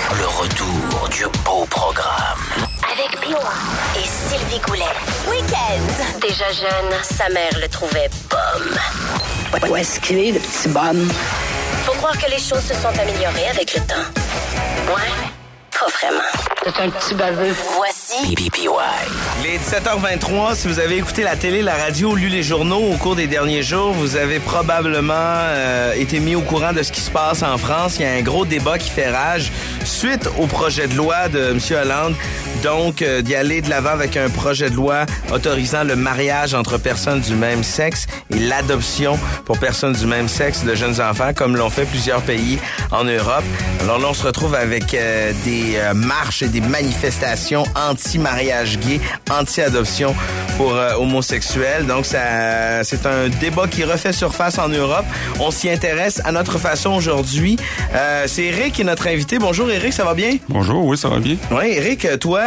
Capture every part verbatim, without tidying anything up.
Le retour du beau programme. Avec P Y et Sylvie Goulet. Week-end. Déjà jeune, sa mère le trouvait pomme. Où est-ce qu'il est, le petit bonhomme? Faut croire que les choses se sont améliorées avec le temps. Ouais, pas vraiment. C'est un petit baveux. Voici P P Y. Les dix-sept heures vingt-trois, si vous avez écouté la télé, la radio, lu les journaux au cours des derniers jours, vous avez probablement euh, été mis au courant de ce qui se passe en France. Il y a un gros débat qui fait rage suite au projet de loi de M. Hollande. Donc, euh, d'y aller de l'avant avec un projet de loi autorisant le mariage entre personnes du même sexe et l'adoption pour personnes du même sexe de jeunes enfants, comme l'ont fait plusieurs pays en Europe. Alors là, on se retrouve avec euh, des euh, marches et des manifestations anti-mariage gay, anti-adoption pour euh, homosexuels. Donc, ça, c'est un débat qui refait surface en Europe. On s'y intéresse à notre façon aujourd'hui. Euh, c'est Eric qui est notre invité. Bonjour Eric, ça va bien? Bonjour, oui, ça va bien. Oui, Eric, toi,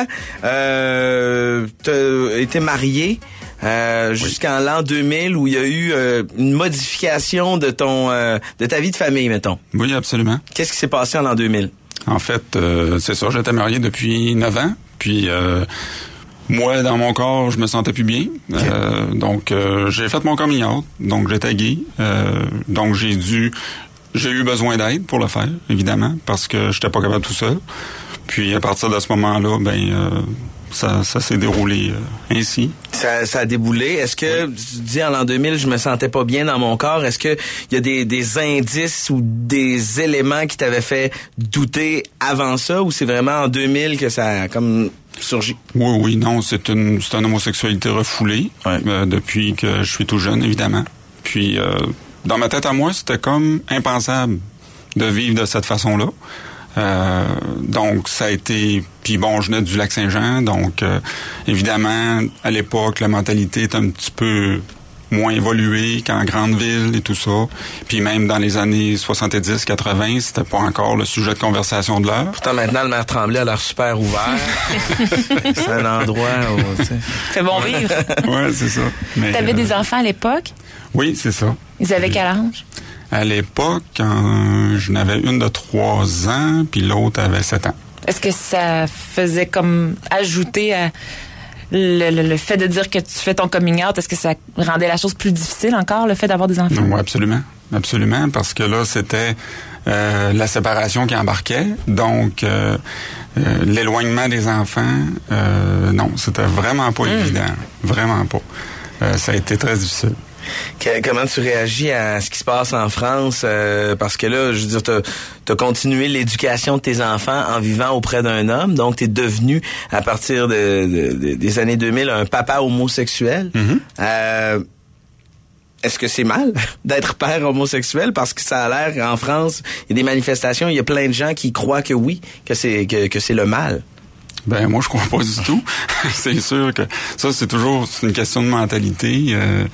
euh, t'as été marié euh, oui. jusqu'en l'an deux mille où il y a eu euh, une modification de ton euh, de ta vie de famille, mettons. Oui, absolument. Qu'est-ce qui s'est passé en l'an deux mille? En fait, euh, c'est ça, j'étais marié depuis neuf ans, puis euh, moi, dans mon corps, je me sentais plus bien. Okay. Euh, donc, euh, j'ai fait mon coming out, donc j'étais gay. Euh, donc, j'ai dû... J'ai eu besoin d'aide pour le faire, évidemment, parce que j'étais pas capable tout seul. Puis, à partir de ce moment-là, ben... Euh, Ça, ça s'est déroulé euh, ainsi. Ça, ça a déboulé. Est-ce que, oui. Tu dis en l'an deux mille, je me sentais pas bien dans mon corps. Est-ce que il y a des, des indices ou des éléments qui t'avaient fait douter avant ça, ou c'est vraiment en deux mille que ça a comme surgi? Oui, oui, non, c'est une, c'est une homosexualité refoulée ouais. euh, depuis que je suis tout jeune, évidemment. Puis, euh, dans ma tête à moi, c'était comme impensable de vivre de cette façon-là. Euh, donc ça a été, puis bon, je venais du Lac-Saint-Jean, donc euh, évidemment à l'époque la mentalité est un petit peu moins évoluée qu'en grande ville et tout ça, puis même dans les années soixante-dix quatre-vingts, c'était pas encore le sujet de conversation de l'heure. Pourtant maintenant le maire Tremblay a l'air super ouvert. C'est un endroit où tu sais, c'est bon vivre. Ouais, c'est ça. Mais, t'avais euh, des enfants à l'époque? Oui, c'est ça. Ils avaient quel âge? À l'époque, euh, je n'avais une de trois ans, puis l'autre avait sept ans. Est-ce que ça faisait comme ajouter à le, le, le fait de dire que tu fais ton coming out, est-ce que ça rendait la chose plus difficile encore, le fait d'avoir des enfants? Oui, absolument. Absolument, parce que là, c'était euh, la séparation qui embarquait. Donc, euh, euh, l'éloignement des enfants, euh, non, c'était vraiment pas mmh. évident. Vraiment pas. Euh, ça a été très difficile. Que, comment tu réagis à ce qui se passe en France? Euh, parce que là, je veux dire, t'as, t'as continué l'éducation de tes enfants en vivant auprès d'un homme. Donc, t'es devenu, à partir de, de, de, des années deux mille, un papa homosexuel. Mm-hmm. Euh, est-ce que c'est mal d'être père homosexuel? Parce que ça a l'air, en France, il y a des manifestations, il y a plein de gens qui croient que oui, que c'est, que, que c'est le mal. Ben moi je crois pas du tout. C'est sûr que ça c'est toujours c'est une question de mentalité. Euh,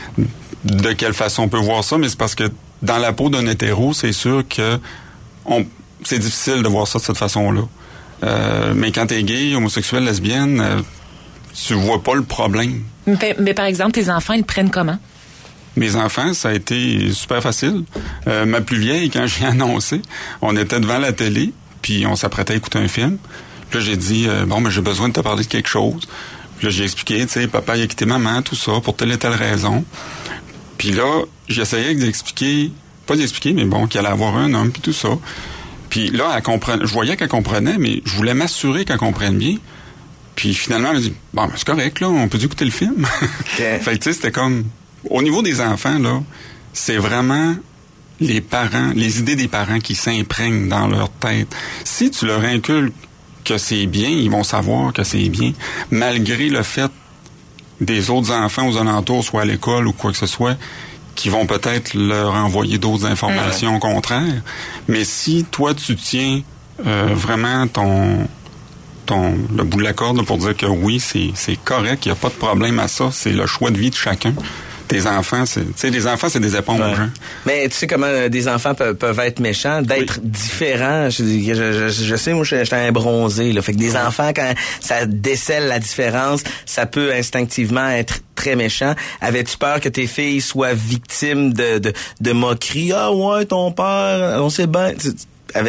de quelle façon on peut voir ça, mais c'est parce que dans la peau d'un hétéro, c'est sûr que on, c'est difficile de voir ça de cette façon-là. Euh, mais quand t'es gay, homosexuel, lesbienne, euh, tu vois pas le problème. Mais, mais par exemple, tes enfants, ils le prennent comment? Mes enfants, ça a été super facile. Euh, ma plus vieille, quand j'ai annoncé, on était devant la télé, puis on s'apprêtait à écouter un film. Puis là, j'ai dit, euh, bon, mais j'ai besoin de te parler de quelque chose. Puis là, j'ai expliqué, tu sais, papa, il a quitté maman, tout ça, pour telle et telle raison. Puis là, j'essayais d'expliquer, pas d'expliquer, mais bon, qu'il allait avoir un homme, puis tout ça. Puis là, elle comprenait, je voyais qu'elle comprenait, mais je voulais m'assurer qu'elle comprenne bien. Puis finalement, elle m'a dit, bon, ben, c'est correct, là, on peut écouter le film. Okay. Fait que, tu sais, c'était comme, au niveau des enfants, là, c'est vraiment les parents, les idées des parents qui s'imprègnent dans leur tête. Si tu leur inculques que c'est bien, ils vont savoir que c'est bien, malgré le fait des autres enfants aux alentours, soit à l'école ou quoi que ce soit, qui vont peut-être leur envoyer d'autres informations mmh. contraires. Mais si toi, tu tiens euh, vraiment ton, ton le bout de la corde là, pour dire que oui, c'est, c'est correct, il n'y a pas de problème à ça, c'est le choix de vie de chacun. Tes enfants, c'est, tu sais, les enfants, c'est des éponges. Ouais. Hein? Mais tu sais comment euh, des enfants peuvent, peuvent être méchants, d'être oui. différents. Je, je, je, je sais, moi, j'étais un bronzé, là. Fait que des ouais. enfants, quand ça décèle la différence, ça peut instinctivement être très méchant. Avais-tu peur que tes filles soient victimes de, de, de moqueries? Ah ouais, ton père, on sait bien. Avais-tu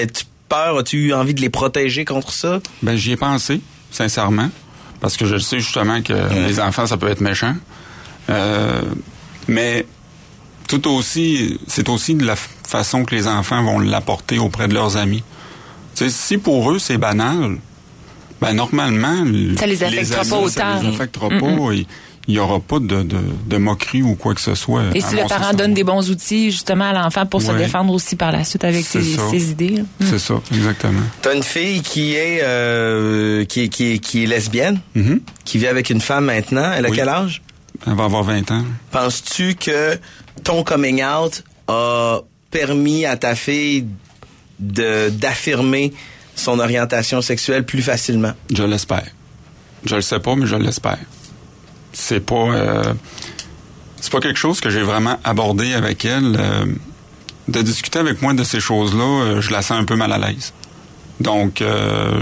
peur? As-tu eu envie de les protéger contre ça? Ben, j'y ai pensé, sincèrement, parce que je sais justement que mmh. les enfants, ça peut être méchant. Euh, mais tout aussi, c'est aussi de la façon que les enfants vont l'apporter auprès de leurs amis. Tu sais, si pour eux, c'est banal, ben normalement, ça les affectera les pas amis, autant. Ça les affectera mmh. pas. Et, il n'y aura pas de, de, de moquerie ou quoi que ce soit. Et si le parent donne des bons outils, justement, à l'enfant pour ouais. se défendre aussi par la suite avec ses, ses idées. C'est mm. ça, exactement. T'as une fille qui est, euh, qui est, qui est, qui est lesbienne, mm-hmm. qui vit avec une femme maintenant. Elle a oui. quel âge? Elle va avoir vingt ans. Penses-tu que ton coming out a permis à ta fille de, d'affirmer son orientation sexuelle plus facilement? Je l'espère. Je le sais pas, mais je l'espère. C'est pas euh, c'est pas quelque chose que j'ai vraiment abordé avec elle. Euh, de discuter avec moi de ces choses-là, euh, je la sens un peu mal à l'aise. Donc, euh,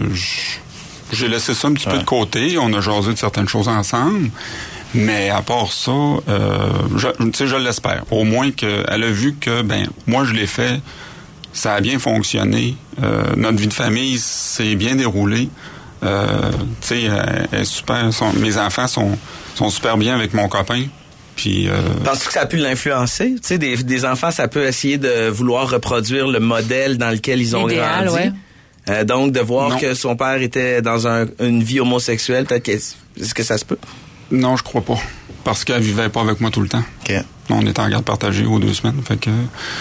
j'ai laissé ça un petit ouais. peu de côté. On a jasé de certaines choses ensemble. Mais à part ça, euh, je, tu sais, je l'espère. Au moins qu'elle a vu que, ben, moi, je l'ai fait. Ça a bien fonctionné. Euh, notre vie de famille s'est bien déroulée. Euh, tu sais, elle est super. Son, mes enfants sont, sont super bien avec mon copain. Puis. Euh, Penses-tu que ça a pu l'influencer? Tu sais, des, des enfants, ça peut essayer de vouloir reproduire le modèle dans lequel ils ont Idéal, grandi. Ouais. Euh, donc, de voir non. que son père était dans un, une vie homosexuelle, peut-être que, est-ce que ça se peut? Non, je crois pas. Parce qu'elle vivait pas avec moi tout le temps. Okay. On était en garde partagée aux deux semaines. Fait que.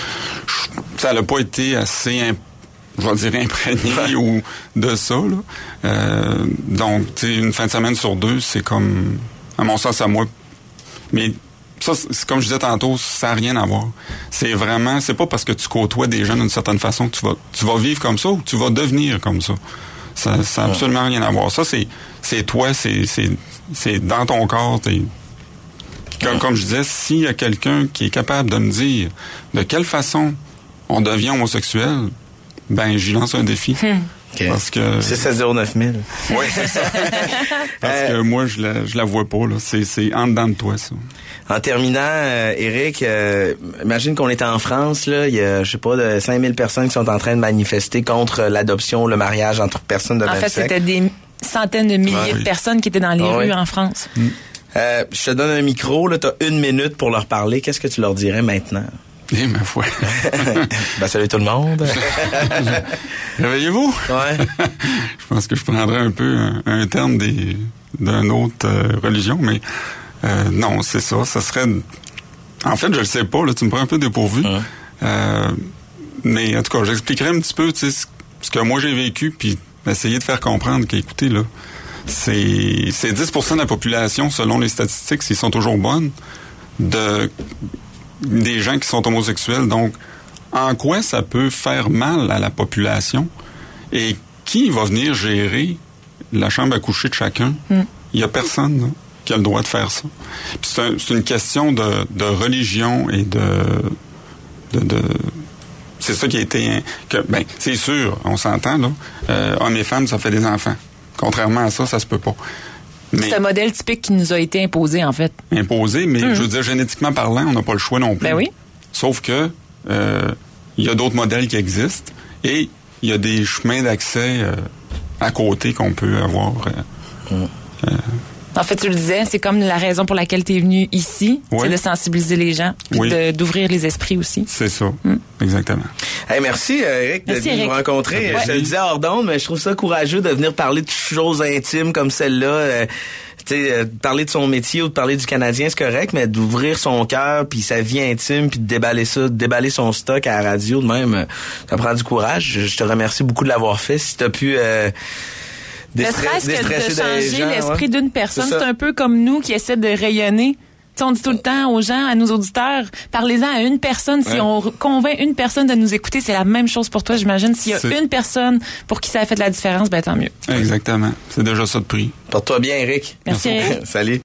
Je, ça n'a pas été assez imp- je vais dire imprégné ou de ça, là. Euh, donc, tu sais, une fin de semaine sur deux, c'est comme, à mon sens, à moi. Mais ça, c'est comme je disais tantôt, ça n'a rien à voir. C'est vraiment, c'est pas parce que tu côtoies des gens d'une certaine façon que tu vas, tu vas vivre comme ça ou que tu vas devenir comme ça. Ça n'a absolument rien à voir. Ça, c'est, c'est toi, c'est, c'est, c'est dans ton corps. T'es, comme, comme je disais, s'il y a quelqu'un qui est capable de me dire de quelle façon on devient homosexuel, ben, j'y lance un défi. Hmm. Okay. Parce que. C'est sept zéro neuf mille. Oui, c'est ça. Parce que moi, je la, je la vois pas, là. C'est, c'est en dedans de toi, ça. En terminant, euh, Éric, euh, imagine qu'on était en France, là. Il y a, je sais pas, de cinq mille personnes qui sont en train de manifester contre l'adoption, le mariage entre personnes de même sexe. En fait, c'était des centaines de milliers ah, oui. de personnes qui étaient dans les ah, rues oui. en France. Mm. Euh, je te donne un micro, là. T'as une minute pour leur parler. Qu'est-ce que tu leur dirais maintenant? Eh, ma foi. Ben, salut tout le monde. Réveillez-vous. Ouais. Je pense que je prendrais un peu un, un terme des, d'une autre euh, religion, mais euh, non, c'est ça. Ça serait... En fait, je le sais pas, là, tu me prends un peu dépourvu. Ouais. Euh, mais en tout cas, j'expliquerai un petit peu, tu sais, ce que moi j'ai vécu, puis essayer de faire comprendre qu'écoutez, là, c'est, c'est dix pour cent de la population, selon les statistiques, s'ils sont toujours bonnes, de... des gens qui sont homosexuels. Donc, en quoi ça peut faire mal à la population? Et qui va venir gérer la chambre à coucher de chacun? Il mm. y a personne là, qui a le droit de faire ça. Puis c'est, un, c'est une question de, de religion et de, de, de... C'est ça qui a été... Que, ben, c'est sûr, on s'entend, là. Euh, hommes et femmes, ça fait des enfants. Contrairement à ça, ça se peut pas. Mais c'est un modèle typique qui nous a été imposé, en fait. Imposé, mais mmh. je veux dire, génétiquement parlant, on n'a pas le choix non plus. Ben oui. Sauf que euh, il y a d'autres modèles qui existent et il y a des chemins d'accès euh, à côté qu'on peut avoir. Euh, mmh. euh, en fait, tu le disais, c'est comme la raison pour laquelle tu es venu ici, oui. c'est de sensibiliser les gens, puis oui. de, d'ouvrir les esprits aussi. C'est ça, mmh. exactement. Hey, merci, Éric, de nous rencontrer. Ouais. Je te le disais hors d'onde, mais je trouve ça courageux de venir parler de choses intimes comme celle-là. Euh, tu sais, euh, parler de son métier ou de parler du Canadien, c'est correct, mais d'ouvrir son cœur, puis sa vie intime, puis de déballer ça, de déballer son stock à la radio, de même, euh, ça prend du courage. Je, je te remercie beaucoup de l'avoir fait. Si t'as pu... Euh, Ne serait-ce que de changer gens, l'esprit ouais. d'une personne, c'est, c'est un peu comme nous qui essaient de rayonner. T'sais, on dit tout le temps aux gens, à nos auditeurs, parlez-en à une personne. Si ouais. on convainc une personne de nous écouter, c'est la même chose pour toi, j'imagine. S'il y a c'est... une personne pour qui ça a fait de la différence, ben tant mieux. Exactement. C'est déjà ça de prix. Porte-toi bien, Éric. Merci, Éric. Salut.